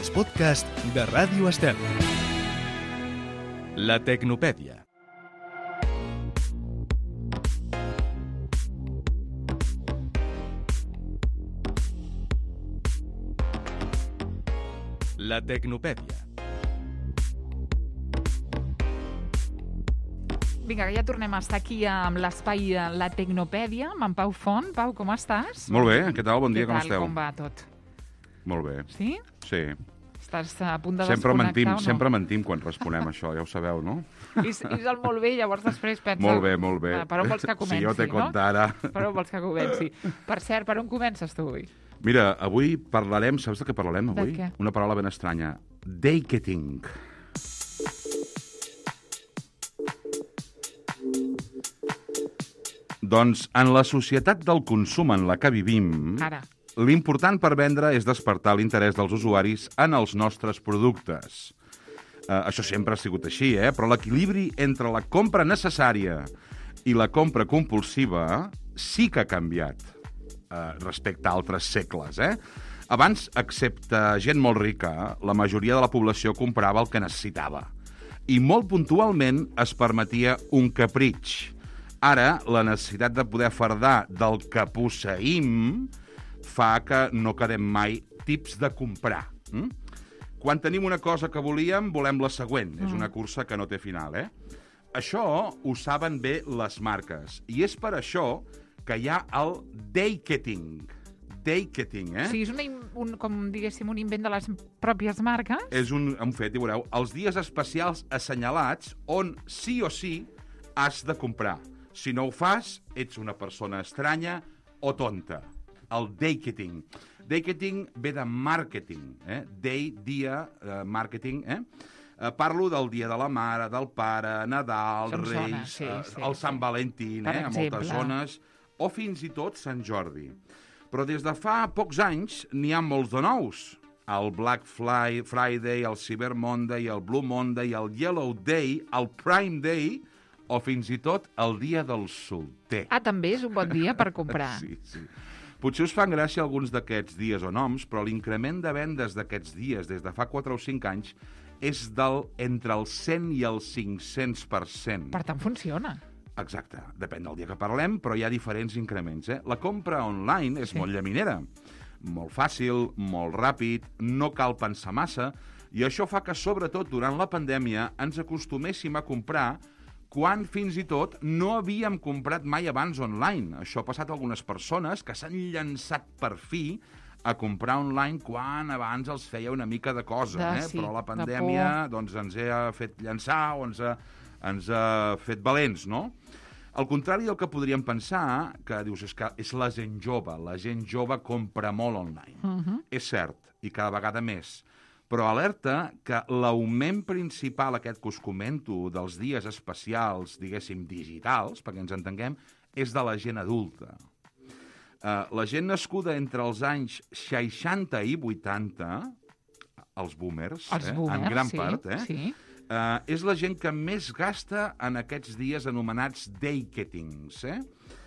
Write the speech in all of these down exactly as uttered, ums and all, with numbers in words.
els podcasts de Ràdio Estel. La Tecnopèdia. La Tecnopèdia. Vinga, que ja tornem a estar aquí amb l'espai La Tecnopèdia, amb en Pau Font. Pau, com estàs? Molt bé, què tal? Bon dia, Què com tal? esteu? Com va tot? Molt bé. Sí? Sí. Estàs a punt de Sempre desconnectar mentim, o no? sempre mentim quan responem això, ja ho sabeu, no? I, és- i és el molt bé, llavors després pensa... Molt bé, molt bé. Ah, Per on vols que comenci, Si jo te no? contara... Per on vols que comenci? Per cert, per on comences tu avui? Mira, avui parlarem, saps de què parlarem De avui? què? Una paraula ben estranya. Daketing. Doncs en la societat del consum en la que vivim... Ara. L'important per vendre és despertar l'interès dels usuaris en els nostres productes. Uh, això sempre ha sigut així, eh? Però l'equilibri entre la compra necessària i la compra compulsiva sí que ha canviat uh, respecte a altres segles, eh? Abans, excepte gent molt rica, la majoria de la població comprava el que necessitava. I molt puntualment es permetia un capritx. Ara, la necessitat de poder fardar del que posseïm fa que no quedem mai tips de comprar. Mm? Quan tenim una cosa que volíem, volem la següent. Mm. És una cursa que no té final, eh? Això ho saben bé les marques. I és per això que hi ha el daketing. Daketing, eh? Sí, és una, in- un, com diguéssim, un invent de les pròpies marques. És un, un fet, i veureu, els dies especials assenyalats on sí o sí has de comprar. Si no ho fas, ets una persona estranya o tonta. El daketing. Daketing ve de màrqueting. Eh? Day, dia, uh, màrqueting. Eh? Uh, parlo del dia de la mare, del pare, Nadal, Això em Reis, sona, sí, uh, sí, el sí. Sant Valentín, Per eh? a exemple. moltes zones, o fins i tot Sant Jordi. Però des de fa pocs anys n'hi ha molts de nous. El Black Fly, Friday, el Cyber Monday, el Blue Monday, el Yellow Day, el Prime Day, o fins i tot el dia del solter. Ah, també és un bon dia per comprar. Sí, sí. Potser us fan gràcia alguns d'aquests dies o noms, però l'increment de vendes d'aquests dies des de fa quatre o cinc anys és del entre el cent i el cinc-cents per cent. Per tant, funciona. Exacte, depèn del dia que parlem, però hi ha diferents increments. Eh? La compra online és Sí. sí. molt llaminera, molt fàcil, molt ràpid, no cal pensar massa, i això fa que, sobretot durant la pandèmia, ens acostuméssim a comprar quan fins i tot no havíem comprat mai abans online. Això ha passat a algunes persones que s'han llançat per fi a comprar online quan abans els feia una mica de cosa, De- eh? sí, Però la de pandèmia doncs, ens ha fet llançar o ens ha, ens ha fet valents, no? Al contrari del que podríem pensar, que dius és que és la gent jove, la gent jove compra molt online. Uh-huh. És cert, i cada vegada més. Però alerta que l'augment principal aquest que us comento dels dies especials, diguéssim, digitals, perquè ens entenguem, és de la gent adulta. Uh, la gent nascuda entre els anys seixanta i vuitanta, els boomers, Els eh? boomers, en gran sí, part, eh? sí. Uh, és la gent que més gasta en aquests dies anomenats daketings. Eh?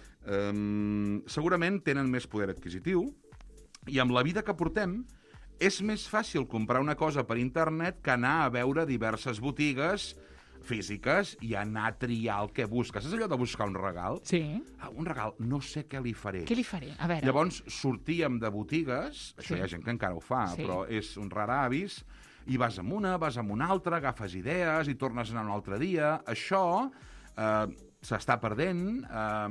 Um, segurament tenen més poder adquisitiu i amb la vida que portem és més fàcil comprar una cosa per internet que anar a veure diverses botigues físiques i anar a triar el que busques. És allò de buscar un regal? Sí. Ah, un regal, no sé què li faré. Què li faré? A veure. Llavors sortíem de botigues, això Sí. hi ha gent que encara ho fa, Sí. però és un rar avis, i vas amb una, vas amb una altra, agafes idees i tornes a anar un altre dia. Això eh, s'està perdent,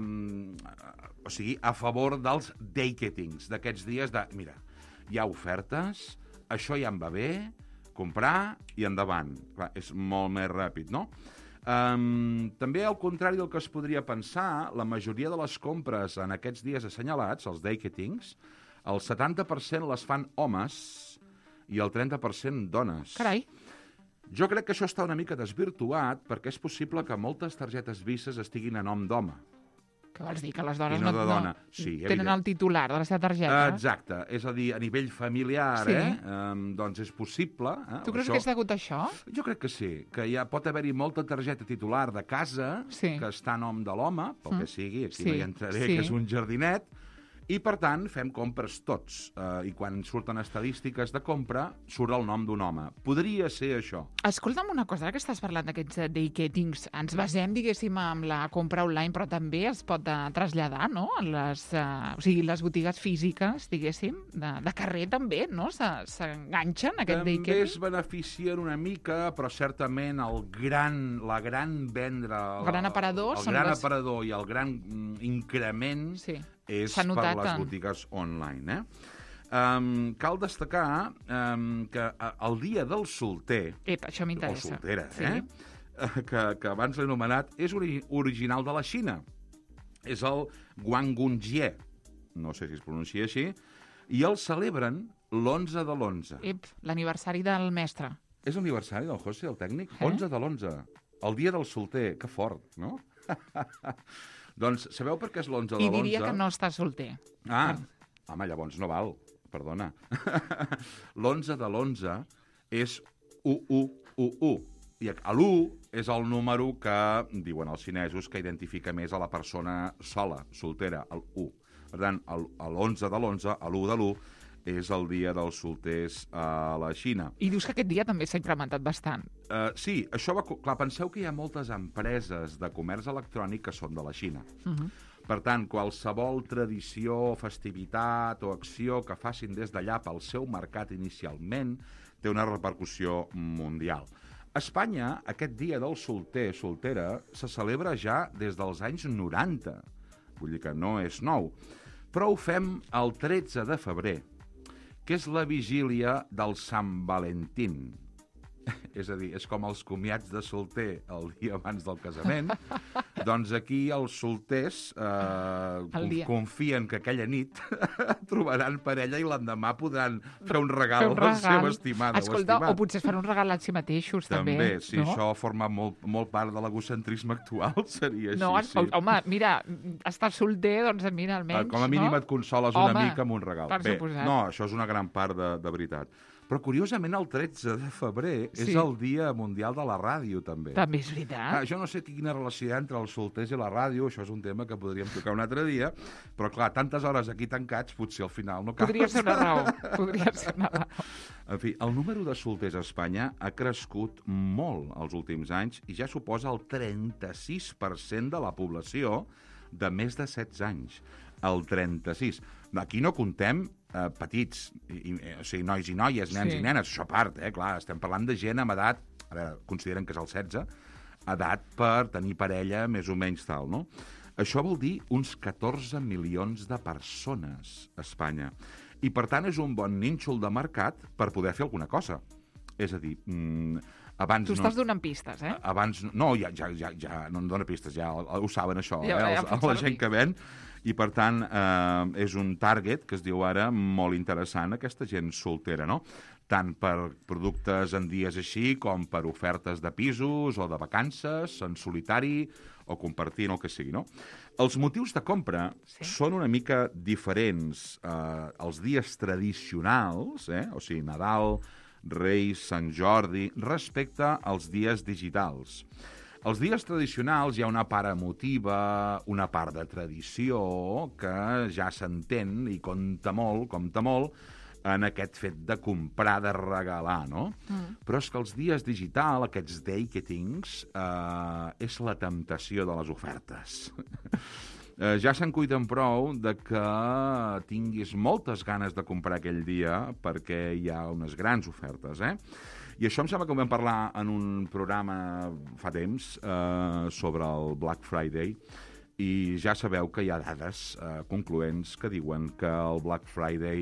eh, o sigui, a favor dels daketings, d'aquests dies de, mira, hi ha ofertes, això ja em va bé, comprar i endavant. Clar, és molt més ràpid, no? Um, també, al contrari del que es podria pensar, la majoria de les compres en aquests dies assenyalats, els daketings, el setanta per cent les fan homes i el trenta per cent dones. Carai. Jo crec que això està una mica desvirtuat perquè és possible que moltes targetes Visa estiguin a nom d'home. Què vols dir? Que les dones I no de dona. Sí, tenen evident. el titular de la seva targeta? Exacte. És a dir, a nivell familiar, Sí. eh? Um, doncs és possible. Eh? Tu creus Això... que és degut a això? Jo crec que sí, que ja pot haver-hi molta targeta titular de casa Sí. que està a nom de l'home, pel Mm. que sigui, aquí Sí, no hi entraré, sí. que és un jardinet, I, per tant, fem compres tots. Eh, I quan surten estadístiques de compra, surt el nom d'un home. Podria ser això. Escolta'm una cosa, ara que estàs parlant d'aquests eh, day-gettings, ens basem, diguéssim, en la compra online, però també es pot eh, traslladar, no?, en les, eh, o sigui, les botigues físiques, diguéssim, de, de carrer també, no?, s'enganxen aquest També day-getting. es beneficien una mica, però certament el gran, la gran vendre... El gran aparador El són gran les- aparador i el gran mm, increment Sí. és S'ha per notat, les eh? botigues online, eh? Um, cal destacar um, que eh, el dia del solter, Ep, això o m'interessa. soltera, Sí. eh? Eh, Que, que abans l'he anomenat, és ori original de la Xina. És el Guangunjie, no sé si es pronuncia així, i el celebren l'onze de l'onze. Ep, l'aniversari del mestre. És l'aniversari del José, el tècnic? Eh? onze de l'onze. El dia del solter. Que fort, no? Doncs sabeu per què és l'onze de I l'onze? diria que no està solter. Ah, home, llavors no val, perdona. L'onze de l'onze és u u u u. I l'u és el número que, diuen els xinesos, que identifica més a la persona sola, soltera, el u. Per tant, l'onze de l'onze, l'u de l'u, és el dia dels solters a la Xina. I dius que aquest dia també s'ha incrementat bastant. Uh, sí, això va... Clar, penseu que hi ha moltes empreses de comerç electrònic que són de la Xina. Uh -huh. Per tant, qualsevol tradició, festivitat o acció que facin des d'allà pel seu mercat inicialment té una repercussió mundial. A Espanya, aquest dia del solter, soltera, se celebra ja des dels anys noranta. Vull dir que no és nou. Però ho fem el tretze de febrer, que és la vigília del Sant Valentín. És a dir, és com els comiats de solter el dia abans del casament. Doncs aquí els solters eh, El dia. confien que aquella nit trobaran parella i l'endemà podran fer un regal, Fer un a la seva regal. estimada Escolta, o estimat. o potser es fan un regal a si mateixos, també. També, sí, no? això forma molt, molt part de l'egocentrisme actual, seria així, No, sí. home, mira, estàs solter, doncs mira, almenys, Com a mínim no? et consoles una Home, mica amb un regal. per Bé, suposat. no, això és una gran part de, de veritat. Però, curiosament, el tretze de febrer Sí. és el Dia Mundial de la Ràdio, també. També és Ah, veritat. jo no sé quina relació hi ha entre els solters i la ràdio, això és un tema que podríem tocar un altre dia, però, clar, tantes hores aquí tancats, potser al final no cal. Podria ser una raó. Podria ser una raó. En fi, el número de solters a Espanya ha crescut molt els últims anys i ja suposa el trenta-sis per cent de la població de més de setze anys. El trenta-sis. Aquí no comptem eh, petits, i, i, o sigui, nois i noies, nens Sí. i nenes, això a part, eh? Clar, estem parlant de gent amb edat, a veure, consideren que és el setze, edat per tenir parella més o menys tal, no? Això vol dir uns catorze milions de persones a Espanya. I, per tant, és un bon nínxol de mercat per poder fer alguna cosa. És a dir, mm, abans Tu no... estàs donant pistes, eh? Abans, no, ja, ja, ja, ja no em dona pistes, ja ho, ho saben això, Ja- eh? ja Els, fan la servir. gent que ven, i per tant eh, és un target que es diu ara molt interessant, aquesta gent soltera, no? Tant per productes en dies així com per ofertes de pisos o de vacances, en solitari o compartint el que sigui, no? Els motius de compra Sí. són una mica diferents eh, els dies tradicionals, eh? O sigui, Nadal, Reis, Sant Jordi, respecte als dies digitals. Els dies tradicionals hi ha una part emotiva, una part de tradició, que ja s'entén i compta molt, compta molt, en aquest fet de comprar, de regalar, no? Mm. Però és que els dies digital, aquests day-gettings, eh, és la temptació de les ofertes. Eh, ja se'n cuiden prou de que tinguis moltes ganes de comprar aquell dia perquè hi ha unes grans ofertes, eh? I això em sembla que ho vam parlar en un programa fa temps eh, sobre el Black Friday i ja sabeu que hi ha dades eh, concloents que diuen que el Black Friday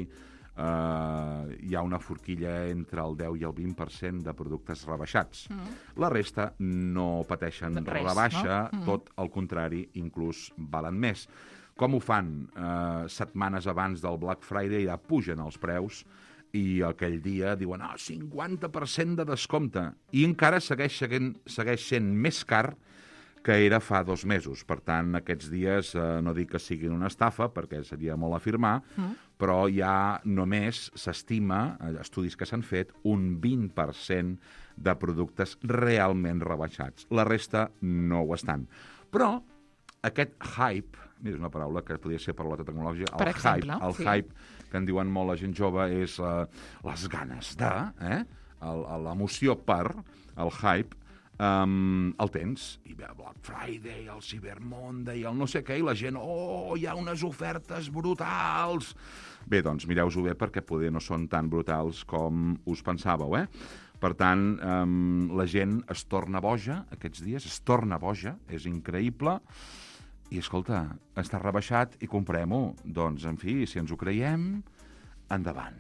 eh, hi ha una forquilla entre el deu i el vint per cent de productes rebaixats. Mm. La resta no pateixen Res, rebaixa, no? Mm. tot el contrari, inclús valen més. Com ho fan? Eh, setmanes abans del Black Friday ja pugen els preus i aquell dia diuen ah, cinquanta per cent de descompte i encara segueix, seguint, segueix sent més car que era fa dos mesos. Per tant, aquests dies eh, no dic que siguin una estafa, perquè seria molt afirmar, mm. però ja només s'estima, eh, estudis que s'han fet, un vint per cent de productes realment rebaixats. La resta no ho estan. Però aquest hype, mira, és una paraula que podria ser per la tecnologia, el Per exemple, hype, el sí. hype, que en diuen molt la gent jove, és uh, les ganes de, eh? L'emoció per, el hype, um, el tens. I ve el Black Friday, el Cyber Monday, el no sé què, i la gent, oh, hi ha unes ofertes brutals. Bé, doncs mireu-ho bé perquè poder no són tan brutals com us pensàveu, eh? Per tant, um, la gent es torna boja aquests dies, es torna boja, és increïble, i, escolta, està rebaixat i comprem-ho. Doncs, en fi, si ens ho creiem, endavant.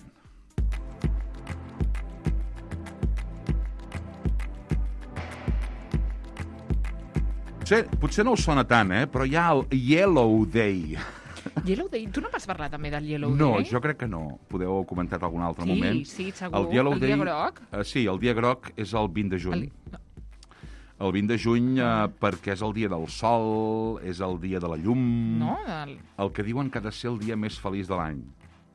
Potser, potser no us sona tant, eh? Però hi ha el Yellow Day. Yellow Day? Tu no vas parlar també del Yellow No, Day? jo crec que no. Podeu haver comentat algun altre Sí, moment. sí, segur. El Yellow El dia Day, groc? eh, sí, el dia groc és el vint de juny. El... no. El vint de juny eh, perquè és el dia del sol, és el dia de la llum, No? Del... el que diuen que ha de ser el dia més feliç de l'any.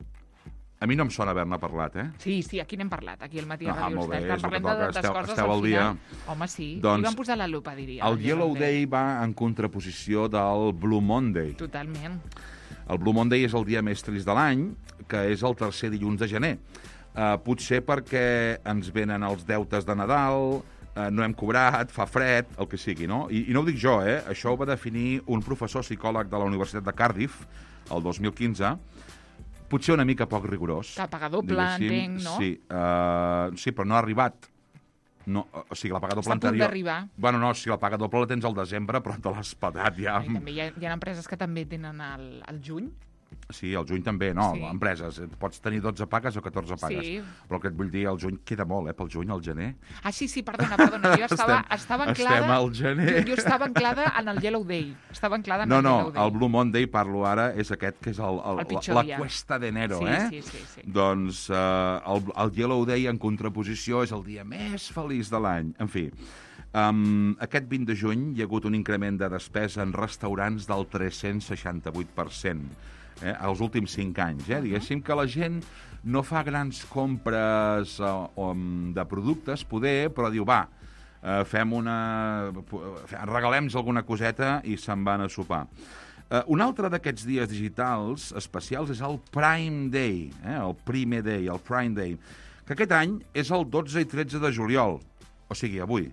A mi no em sona haver-ne parlat, eh? Sí, sí, aquí n'hem parlat, aquí al matí a Ah, Ràdio molt bé, Estel. és el que Parlem de toca, tantes esteu- coses esteu al al dia. final. Home, sí, Doncs li van posar la lupa, diria. El Yellow Day va en contraposició del Blue Monday. Totalment. El Blue Monday és el dia més trist de l'any, que és el tercer dilluns de gener. Uh, potser perquè ens venen els deutes de Nadal, uh, no hem cobrat, fa fred, el que sigui, no? I, I no ho dic jo, eh? Això ho va definir un professor psicòleg de la Universitat de Cardiff, el dos mil quinze, potser una mica poc rigorós. Que paga doble, diguéssim. entenc, no? Sí, uh, sí, però no ha arribat. No, o sigui, la paga doble Està a punt anterior... d'arribar. Bueno, no, si la paga doble la tens al desembre, però te l'has patat ja. I també hi ha, hi ha empreses que també tenen el, el juny. Sí, el juny també, no, Sí. empreses. Pots tenir dotze pagues o catorze pagues. Sí. Però el que et vull dir, el juny queda molt, eh, pel juny, al gener. Ah, sí, sí, perdona, perdona. Jo estava, Estem- estava anclada... estem al gener. Jo, jo estava anclada en el Yellow Day. Estava anclada en No, el no, Yellow Day. el Blue Monday, parlo ara, és aquest que és el, el, El pitjor la dia. cuesta d'enero, Sí, eh? sí, sí, sí. Doncs eh, el, el Yellow Day, en contraposició, és el dia més feliç de l'any. En fi, um, aquest vint de juny hi ha hagut un increment de despesa en restaurants del tres-cents seixanta-vuit per cent. Eh, als últims cinc anys. Eh? Diguéssim que la gent no fa grans compres eh, um, de productes, poder, però diu, va, eh, fem una... regalem-nos alguna coseta i se'n van a sopar. Eh, un altre d'aquests dies digitals especials és el Prime Day, eh? el primer day, el Prime Day, que aquest any és el dotze i tretze de juliol, o sigui, avui.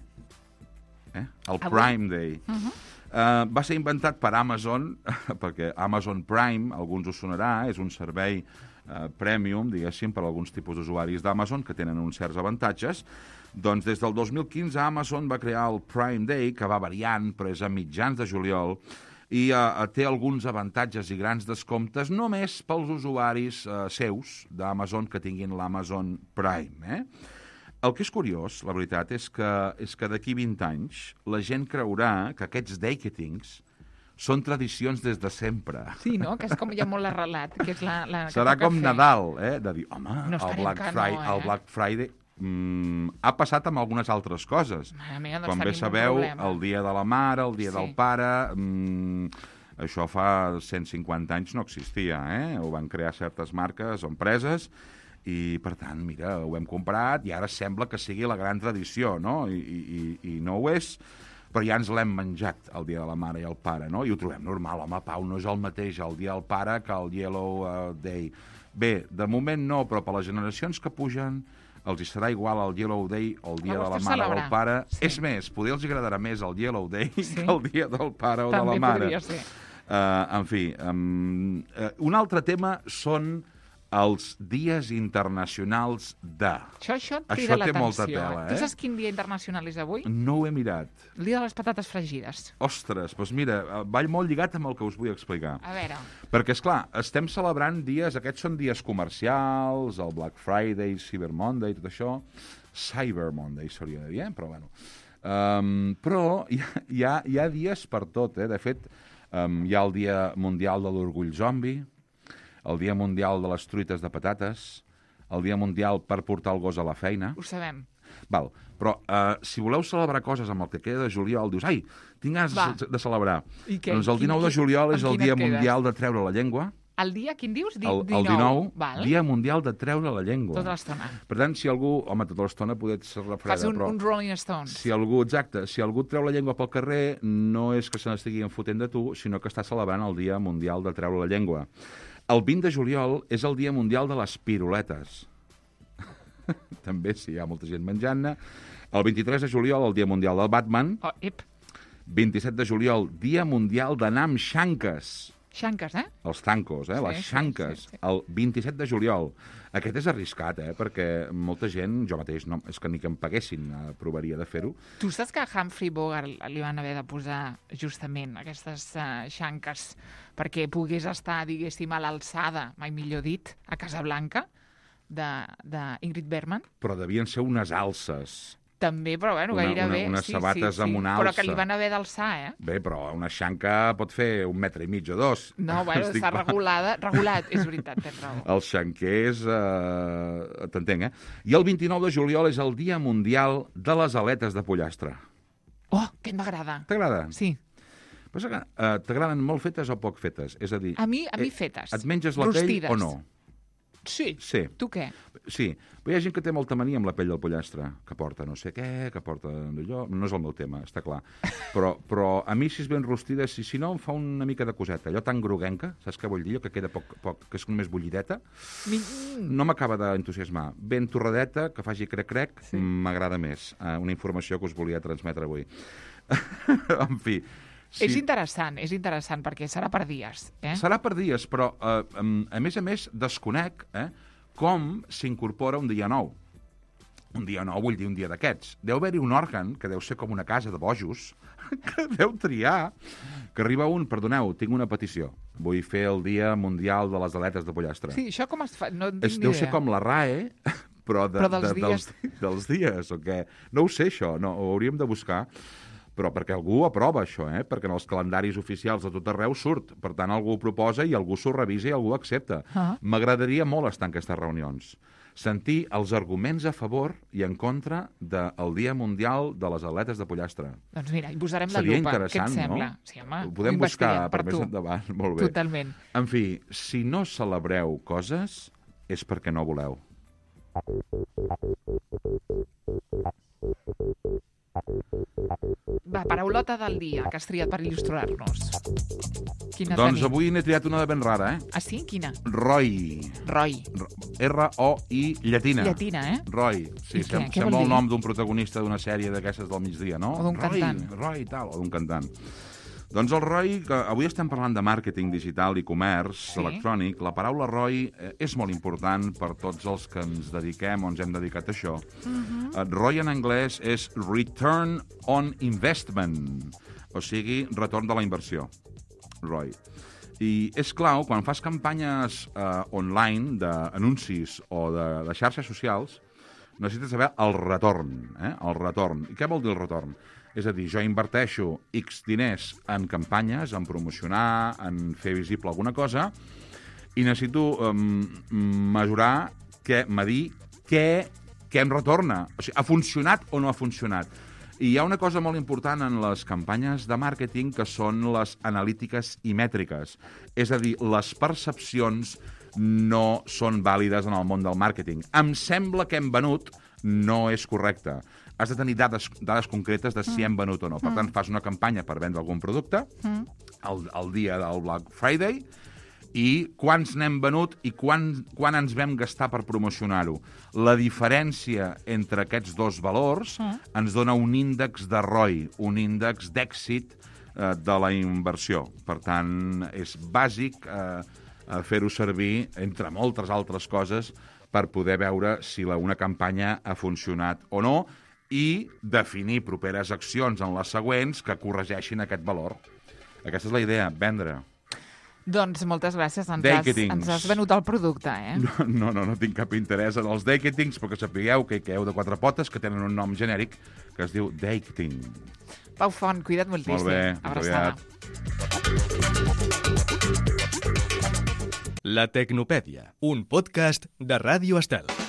Eh? El Avui? Prime Day. Uh -huh. Uh, va ser inventat per Amazon, perquè Amazon Prime, alguns us sonarà, és un servei uh, premium, diguéssim, per a alguns tipus d'usuaris d'Amazon que tenen uns certs avantatges. Doncs des del dos mil quinze Amazon va crear el Prime Day, que va variant, però és a mitjans de juliol, i uh, té alguns avantatges i grans descomptes només pels usuaris uh, seus d'Amazon que tinguin l'Amazon Prime, eh? El que és curiós, la veritat, és que, és que d'aquí vint anys la gent creurà que aquests daycatings són tradicions des de sempre. Sí, no? Que és com ja molt arrelat. Que és la, la que Serà toca com fer. Nadal, eh? De dir, home, No el, esperem Black que no, Friday, eh? el Black Friday mm, ha passat amb algunes altres coses. Mare meva, doncs Com bé tenim un sabeu, problema. el dia de la mare, el dia Sí. del pare... Mm, això fa cent cinquanta anys no existia, eh? Ho van crear certes marques o empreses i, per tant, mira, ho hem comprat i ara sembla que sigui la gran tradició, no? I, i, i no ho és, però ja ens l'hem menjat el dia de la mare i el pare, no? I ho trobem normal, home, Pau, no és el mateix el dia del pare que el Yellow uh, Day. Bé, de moment no, però per les generacions que pugen els hi serà igual el Yellow Day o el dia La de la qüestió és mare o celebrar. el pare. Sí. És més, poder els agradarà més el Yellow Day Sí. que el dia del pare o També de la mare. podria ser. Uh, en fi, um, uh, un altre tema són els dies internacionals de... Això, això et Això crida té l'atenció. molta tela, Tu eh? saps quin dia internacional és avui? No ho he mirat. El dia de les patates fregides. Ostres, doncs mira, uh, va molt lligat amb el que us vull explicar. A veure, Perquè, és clar, estem celebrant dies, aquests són dies comercials, el Black Friday, Cyber Monday, tot això. Cyber Monday s'hauria de dir, eh? Però bueno. Um, però hi ha, hi, ha, hi ha dies per tot, eh? De fet, um, hi ha el Dia Mundial de l'Orgull Zombi, el Dia Mundial de les Truites de Patates, el Dia Mundial per portar el gos a la feina. ho sabem. Val, però uh, si voleu celebrar coses amb el que queda de juliol, dius, ai, tinc ganes Va. de, de celebrar. I què? Doncs el Quin- dinou de quin- juliol és amb el quina Dia et quedes? Mundial de treure la llengua. El dia, quin dius? Di- El, el dinou. dinou, Val. Dia Mundial de treure la llengua. Tota l'estona. Per tant, si algú... Home, tota l'estona poder ser Fas refreda, un, però... un Rolling Stones. Si algú, exacte, si algú et treu la llengua pel carrer, no és que se n'estigui enfotent de tu, sinó que està celebrant el Dia Mundial de treure la llengua. El vint de juliol és el Dia Mundial de les piruletes. També, sí, hi ha molta gent menjant-ne. El vint-i-tres de juliol, el Dia Mundial del Batman. Oh, ep, vint-i-set de juliol, Dia Mundial d'anar amb xanques. xanques, eh? Els tancos, eh? Sí, les sí, xanques. sí, sí. El vint-i-set de juliol. Aquest és arriscat, eh? Perquè molta gent, jo mateix, no, és que ni que em paguessin eh, provaria de fer-ho. Tu saps que a Humphrey Bogart li van haver de posar justament aquestes uh, xanques perquè pogués estar, diguéssim, a l'alçada, mai millor dit, a Casablanca, d'Ingrid Bergman? Però devien ser unes alces. També, però bueno, Una- gairebé. una- unes sí, sabates sí, sí. amb una Però alça. que li van haver d'alçar, eh? Bé, però una xanca pot fer un metre i mig o dos. No, bueno, Estic està pa- regulada, regulat, és veritat, tens raó. Els xanquers, eh, t'entenc, eh? I el vint-i-nou de juliol és el Dia Mundial de les aletes de pollastre. Oh, que m'agrada. T'agrada? Sí. Passa que eh, t'agraden molt fetes o poc fetes? És a dir, A mi, a mi eh, fetes. et menges la Rostides. pell o no? Sí. Sí. Tu què? Sí, però hi ha gent que té molta mania amb la pell del pollastre, que porta no sé què, que porta allò... No és el meu tema, està clar. Però, però a mi, si és ben rostida, si, si no, em fa una mica de coseta. Allò tan groguenca, saps què vull dir? Allò que queda poc, poc que és només bullideta, Mi... no m'acaba d'entusiasmar. Ben torradeta, que faci crec-crec, Sí. m'agrada més. Uh, una informació que us volia transmetre avui. En fi... Sí. És interessant, és interessant, perquè serà per dies. Eh? Serà per dies, però eh, a més a més desconec eh, com s'incorpora un dia nou. Un dia nou vull dir un dia d'aquests. Deu haver-hi un òrgan, que deu ser com una casa de bojos, que deu triar, que arriba un, perdoneu, tinc una petició. Vull fer el Dia Mundial de les Aletes de Pollastre. Sí, això com es fa? No en tinc És, ni deu idea. ser com la R A E, però, de, Però dels de, dies. dels, dels dies, o què? No ho sé, això, no, ho hauríem de buscar. Però perquè algú aprova això, eh? Perquè en els calendaris oficials de tot arreu surt. Per tant, algú ho proposa i algú s'ho revisa i algú accepta. Ah. M'agradaria molt estar en aquestes reunions. Sentir els arguments a favor i en contra del Dia Mundial de les Aletes de Pollastre. Doncs mira, hi posarem la Seria lupa. Què et interessant, sembla? no? Sí, home, Ho podem ho buscar investiguem per més tu. endavant. Molt bé. Totalment. En fi, si no celebreu coses, és perquè no voleu. Va, paraulota del dia que has triat per il·lustrar-nos. Quina Doncs tenim? avui n'he triat una de ben rara, eh? Ah, sí? Quina? Roi. Roy. R O I llatina. Llatina, eh? Roy. Sí, I sem què? Què sembla vol el dir? nom d'un protagonista d'una sèrie d'aquestes del migdia, no? O d'un Roy, cantant. Roy, tal, o d'un cantant. Doncs el Roy, que avui estem parlant de màrqueting digital i comerç Sí. electrònic, la paraula Roy eh, és molt important per tots els que ens dediquem o ens hem dedicat a això. Uh-huh. eh, Roy en anglès és Return on Investment, o sigui, retorn de la inversió. Roy. I és clau, quan fas campanyes eh, online d'anuncis o de, de xarxes socials, necessites saber el retorn, eh? El retorn. I què vol dir el retorn? És a dir, jo inverteixo X diners en campanyes, en promocionar, en fer visible alguna cosa, i necessito um, mesurar, què, medir què, què em retorna. O sigui, ha funcionat o no ha funcionat? I hi ha una cosa molt important en les campanyes de màrqueting que són les analítiques i mètriques. És a dir, les percepcions no són vàlides en el món del màrqueting. Em sembla que hem venut, no és correcte. Has de tenir dades, dades concretes de si hem venut o no. Per tant, fas una campanya per vendre algun producte el, el dia del Black Friday i quants n'hem venut i quan, quan ens vam gastar per promocionar-ho. La diferència entre aquests dos valors ens dona un índex de R O I, un índex d'èxit eh, de la inversió. Per tant, és bàsic eh, fer-ho servir, entre moltes altres coses, per poder veure si la, una campanya ha funcionat o no i definir properes accions en les següents que corregeixin aquest valor. Aquesta és la idea, vendre. Doncs moltes gràcies, ens has, Daketings. ens has venut el producte, eh? No, no, no tinc cap interès en els daketings, perquè sapigueu que hi quedeu de quatre potes, que tenen un nom genèric que es diu daketing. Pau Font, cuida't moltíssim. Molt bé, Abraçada. La Tecnopèdia, un podcast de Ràdio Estel.